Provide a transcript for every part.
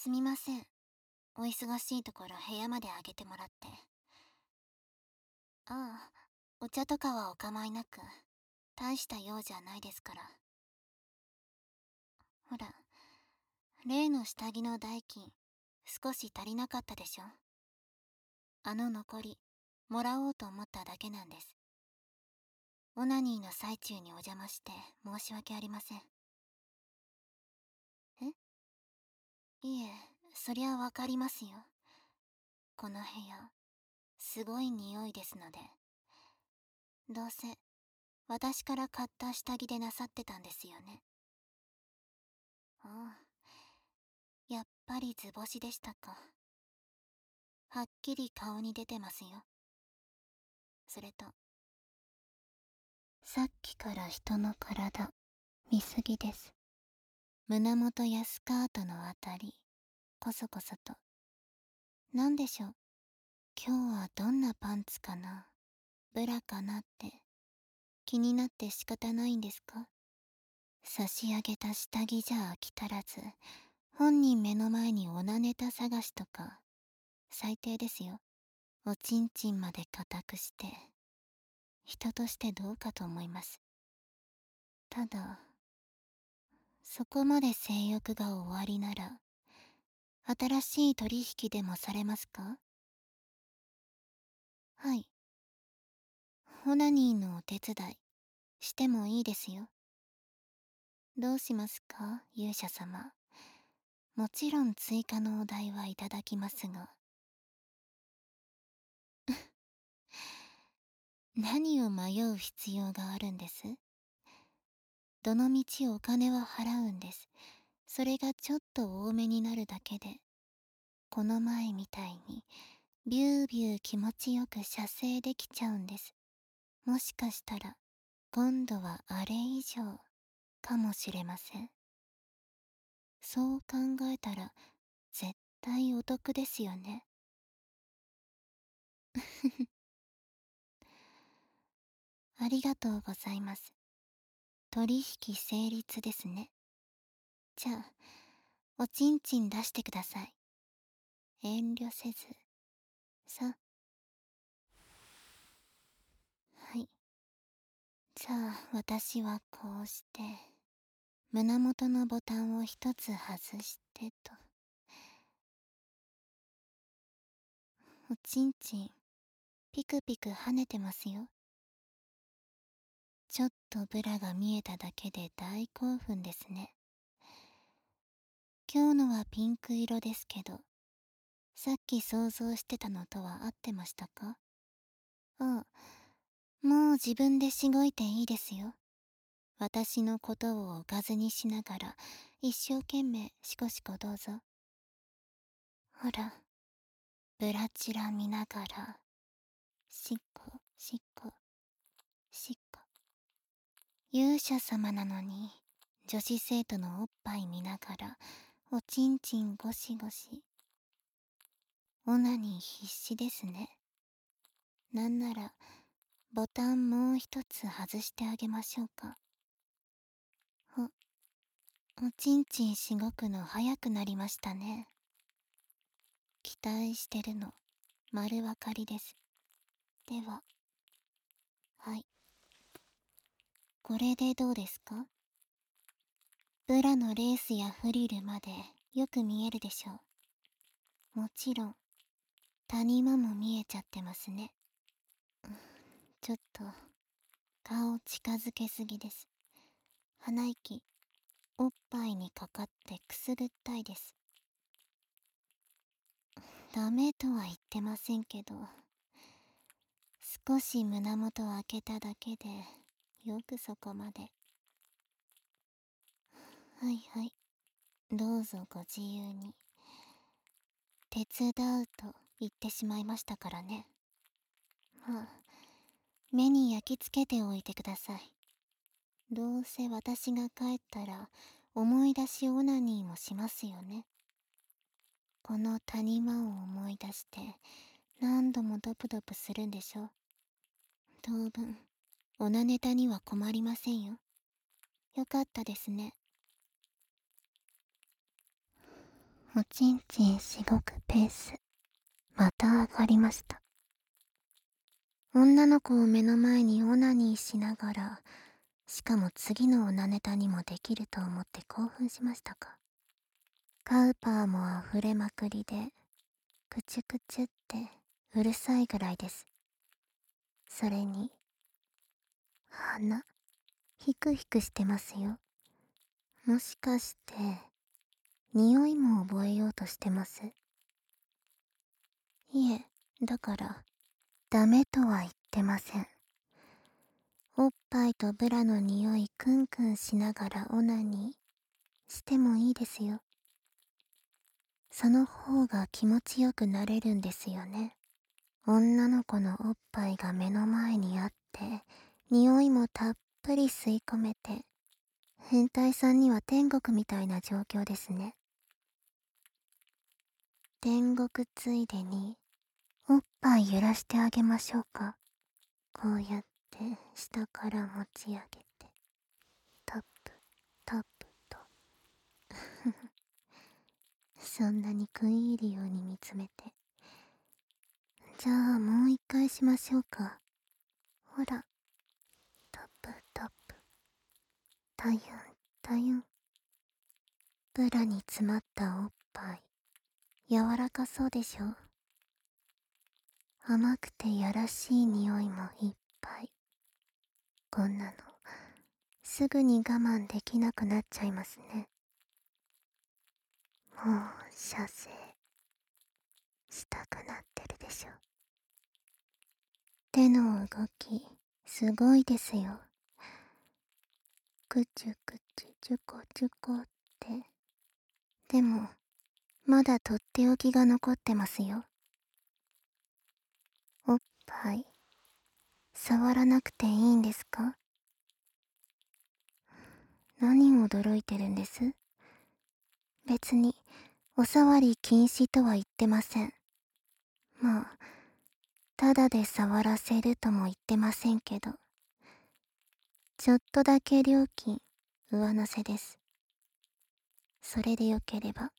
すみません。お忙しいところ部屋まであげてもらって。ああ、お茶とかはお構いなく。大した用じゃないですから。ほら、例の下着の代金、少し足りなかったでしょ。あの残り、もらおうと思っただけなんです。オナニーの最中にお邪魔して申し訳ありません。えいえ、そりゃわかりますよ。この部屋、すごい匂いですので。どうせ、私から買った下着でなさってたんですよね。ああ、やっぱり図星でしたか。はっきり顔に出てますよ。それと、さっきから人の体、見すぎです。胸元やスカートのあたり、こそこそと。なんでしょう、今日はどんなパンツかな、ブラかなって、気になって仕方ないんですか？差し上げた下着じゃ飽き足らず、本人目の前にオナネタ探しとか、最低ですよ。おちんちんまで固くして、人としてどうかと思います。ただ、そこまで性欲が終わりなら、新しい取引でもされますか？はい。オナニーのお手伝い、してもいいですよ。どうしますか、勇者様。もちろん追加のお代はいただきますが。何を迷う必要があるんです？どのみちお金は払うんです。それがちょっと多めになるだけで、この前みたいにビュービュー気持ちよく射精できちゃうんです。もしかしたら今度はあれ以上かもしれません。そう考えたら絶対お得ですよね。ありがとうございます。取引成立ですね。じゃあおちんちん出してください。遠慮せず。さ。はい。じゃあ私はこうして胸元のボタンを一つ外してと。おちんちんピクピク跳ねてますよ。ちょっとブラが見えただけで大興奮ですね。今日のはピンク色ですけど、さっき想像してたのとは合ってましたか？ああ、もう自分でしごいていいですよ。私のことをおかずにしながら一生懸命シコシコどうぞ。ほら、ブラチラ見ながら、しっこしっこしっこ。勇者様なのに女子生徒のおっぱい見ながらおちんちんゴシゴシ。オナニー必死ですね。なんならボタンもう一つ外してあげましょうか。おちんちんしごくの早くなりましたね。期待してるの丸分かりです。では、はい、これでどうですか？ブラのレースやフリルまでよく見えるでしょう。もちろん谷間も見えちゃってますね。ちょっと顔近づけすぎです。鼻息おっぱいにかかってくすぐったいです。ダメとは言ってませんけど、少し胸元開けただけでよくそこまで。はいはい、どうぞご自由に。手伝うと言ってしまいましたからね。まあ、目に焼き付けておいてください。どうせ私が帰ったら思い出しオナニーもしますよね。この谷間を思い出して何度もドプドプするんでしょ。当分オナネタには困りませんよ。よかったですね。 おちんちんしごくペース、また上がりました。女の子を目の前にオナニーしながら、しかも次のオナネタにもできると思って興奮しましたか。カウパーも溢れまくりで、クチュクチュってうるさいぐらいです。それに、鼻、ヒクヒクしてますよ。もしかして、匂いも覚えようとしてます？いえ、だから、ダメとは言ってません。おっぱいとブラの匂いクンクンしながらオナニーしてもいいですよ。その方が気持ちよくなれるんですよね。女の子のおっぱいが目の前にあって、匂いもたっぷり吸い込めて、変態さんには天国みたいな状況ですね。天国ついでに、おっぱい揺らしてあげましょうか。こうやって下から持ち上げて、タップ、タップと。そんなに食い入るように見つめて。じゃあもう一回しましょうか。ほら、タップタップ、タユンタユン。ブラに詰まったおっぱい、柔らかそうでしょ。甘くてやらしい匂いもいっぱい。こんなの、すぐに我慢できなくなっちゃいますね。もう、射精、したくなってるでしょ。手の動き、すごいですよ。くちゅくちゅちゅこちゅこって。でも、まだとっておきが残ってますよ。おっぱい、触らなくていいんですか？何を驚いてるんです？別に、お触り禁止とは言ってません。まあ、ただで触らせるとも言ってませんけど、ちょっとだけ料金、上乗せです。それでよければ。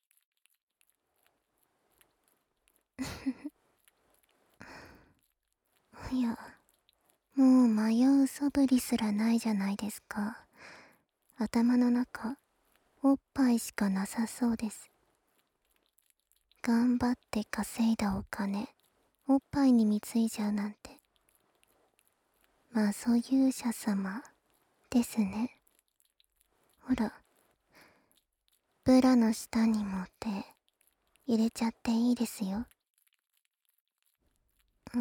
いや、もう迷う素振りすらないじゃないですか。頭の中、おっぱいしかなさそうです。頑張って稼いだお金、おっぱいに貢いじゃうなんて。まあそういう者様ですね。ほら、ブラの下にも手入れちゃっていいですよ。うん、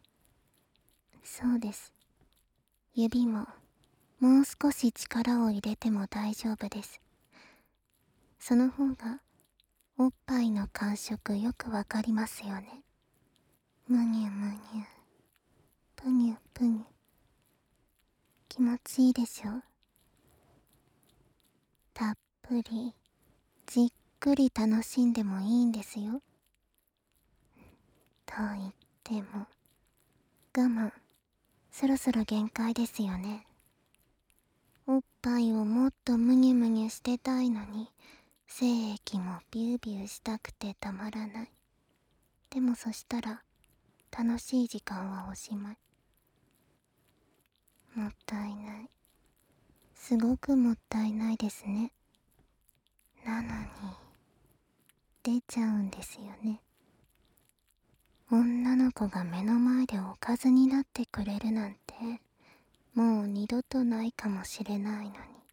そうです。指ももう少し力を入れても大丈夫です。その方がおっぱいの感触よくわかりますよね。むにゅむにゅ、ぷにゅぷにゅ。気持ちいいでしょ。たっぷりじっくり楽しんでもいいんですよ。と言っても我慢、そろそろ限界ですよね。おっぱいをもっとむにゅむにゅしてたいのに、精液もビュービューしたくてたまらない。でもそしたら楽しい時間はおしまい。もったいない。すごくもったいないですね。なのに出ちゃうんですよね。女の子が目の前でおかずになってくれるなんてもう二度とないかもしれないのに。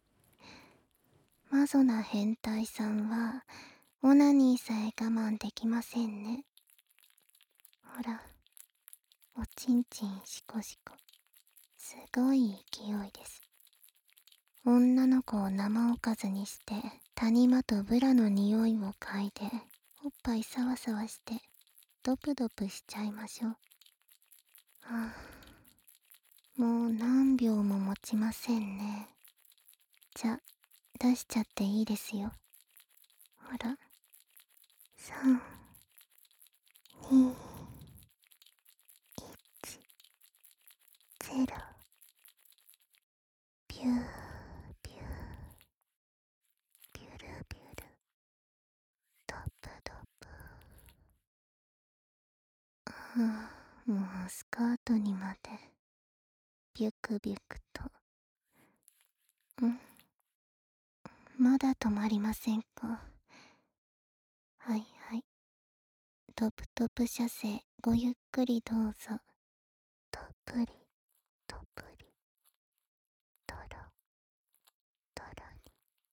マゾな変態さんはオナニーさえ我慢できませんね。ほら、おちんちんしこしこ、すごい勢いです。女の子を生おかずにして谷間とブラの匂いを嗅いでおっぱいサワサワしてドプドプしちゃいましょう。はあ、もう何秒も持ちませんね。じゃ、出しちゃっていいですよ。ほら、3、2、1、0。ピュー、ピュー、ピュルピュル、と。 もうスカートにまでビュクビュクと。まだ止まりませんか？はいはい。トプトプ射精ごゆっくりどうぞ。とぷりとぷりとろとろに。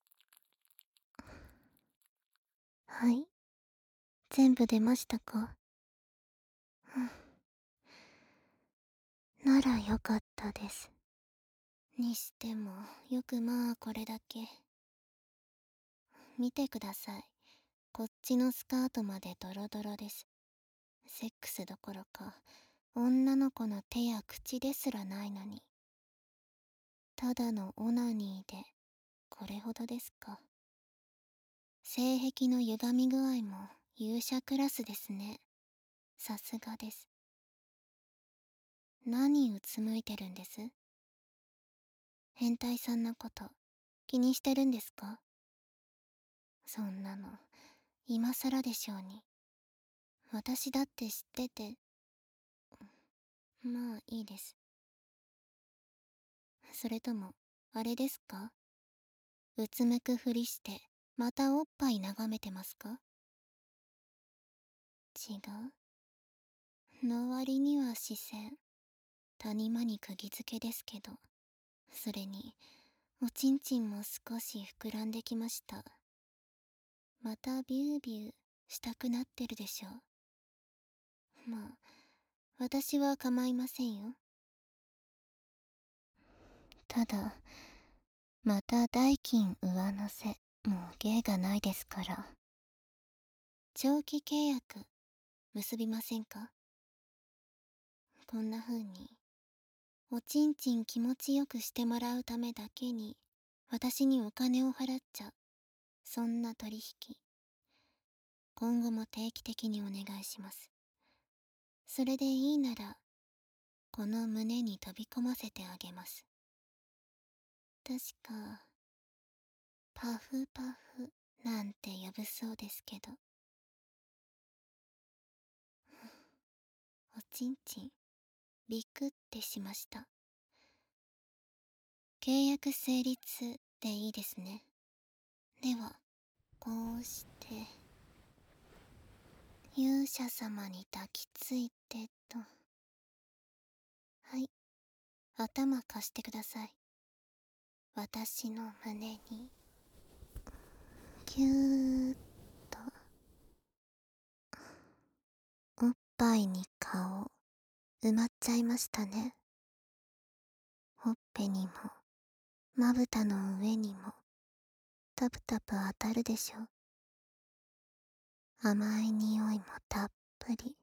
はい、全部出ましたか？ならよかったです。にしてもよくまあこれだけ。見てください。こっちのスカートまでドロドロです。セックスどころか女の子の手や口ですらないのに、ただのオナニーでこれほどですか？性癖の歪み具合も勇者クラスですね。さすがです。何うつむいてるんです？変態さんのこと気にしてるんですか？そんなの今更でしょうに。私だって知ってて。まあいいです。それともあれですか？うつむくふりしてまたおっぱい眺めてますか？違うの割には視線谷間に釘付けですけど。それにおちんちんも少し膨らんできました。またビュービューしたくなってるでしょう。まあ私は構いませんよ。ただまた代金上乗せもう芸がないですから。長期契約結びませんか？こんな風におちんちん気持ちよくしてもらうためだけに私にお金を払っちゃう、そんな取引今後も定期的にお願いします。それでいいならこの胸に飛び込ませてあげます。確かパフパフなんて呼ぶそうですけど。おちんちんビクってしました。契約成立でいいですね。ではこうして勇者様に抱きついてと。はい、頭貸してください。私の胸にぎゅーっと。おっぱいに顔埋まっちゃいましたね。ほっぺにもまぶたの上にもタプタプ当たるでしょ。甘い匂いもたっぷり。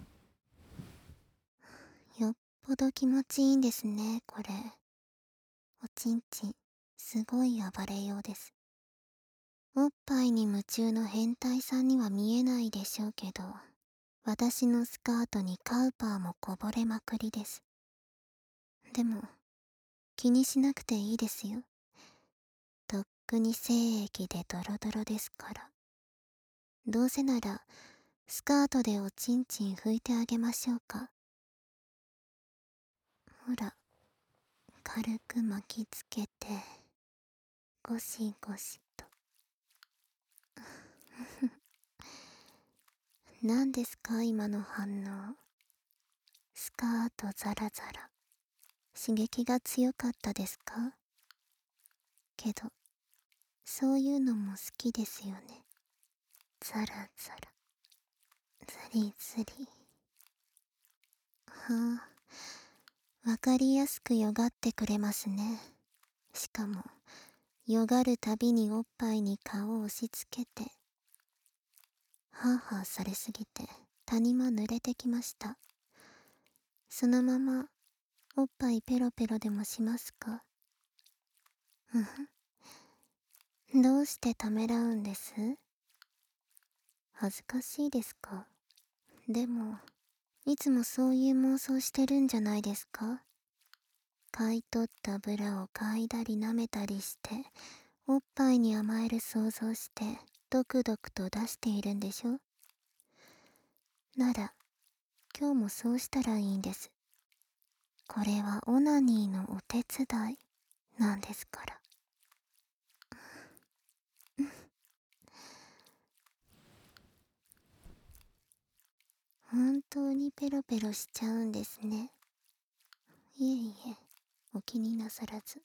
よっぽど気持ちいいんですねこれ。おちんちんすごい暴れようです。おっぱいに夢中の変態さんには見えないでしょうけど、私のスカートにカウパーもこぼれまくりです。でも気にしなくていいですよ。とっくに精液でドロドロですから。どうせならスカートでおちんちん拭いてあげましょうか。ほら、軽く巻きつけてゴシゴシと。何ですか今の反応。スカートザラザラ刺激が強かったですか？けどそういうのも好きですよね。ザラザラズリズリ。はあ、わかりやすくよがってくれますね。しかもよがるたびにおっぱいに顔を押しつけて。ハーハーされすぎて谷間濡れてきました。そのままおっぱいペロペロでもしますか？どうしてためらうんです？恥ずかしいですか？でもいつもそういう妄想してるんじゃないですか？買い取ったブラを嗅いだり舐めたりしておっぱいに甘える想像してドクドクと出しているんでしょ？なら今日もそうしたらいいんです。これはオナニーのお手伝いなんですから。本当にペロペロしちゃうんですね。いえいえ、お気になさらず。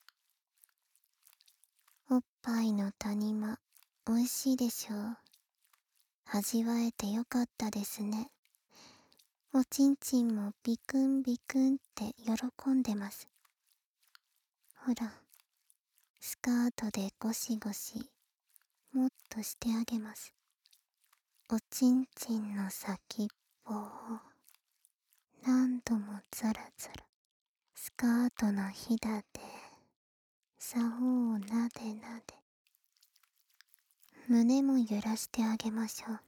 おっぱいの谷間、美味しいでしょう。味わえてよかったですね。おちんちんもビクンビクンって喜んでます。ほら、スカートでゴシゴシ、もっとしてあげます。おちんちんの先っぽを、何度もザラザラ、スカートのひだで、竿をなでなで、胸も揺らしてあげましょう。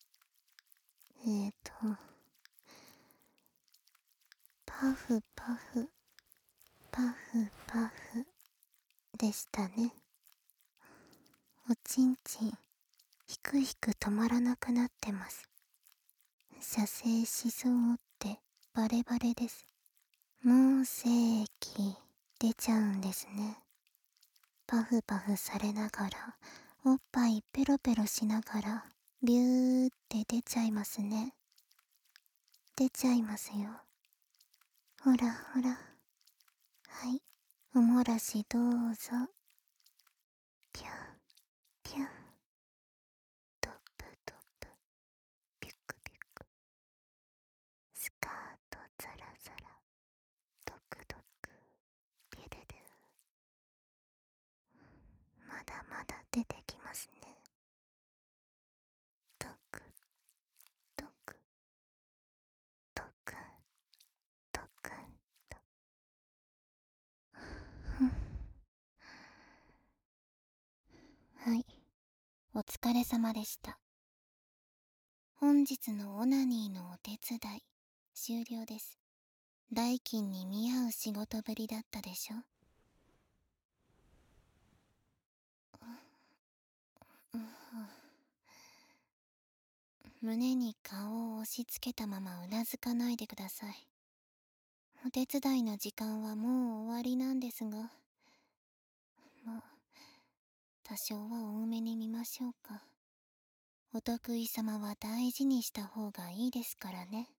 パフパフ、パフパフ、でしたね。おちんちん、ひくひく止まらなくなってます。射精しそうってバレバレです。もう精液出ちゃうんですね。パフパフされながら、おっぱいペロペロしながら、ビューって出ちゃいますね。出ちゃいますよ。ほらほら。はい、おもらしどうぞ。ぴゃん、ぴゃん。トップトップ、ピュクピュク。スカートザラザラ、ドクドク、ピュルル。まだまだ出てきますね。ドクドク、ドクドクドク。はい、お疲れ様でした。本日のオナニーのお手伝い、終了です。代金に見合う仕事ぶりだったでしょ。胸に顔を押し付けたままうなずかないでください。お手伝いの時間はもう終わりなんですが、まあ、多少は多めに見ましょうか。お得意様は大事にした方がいいですからね。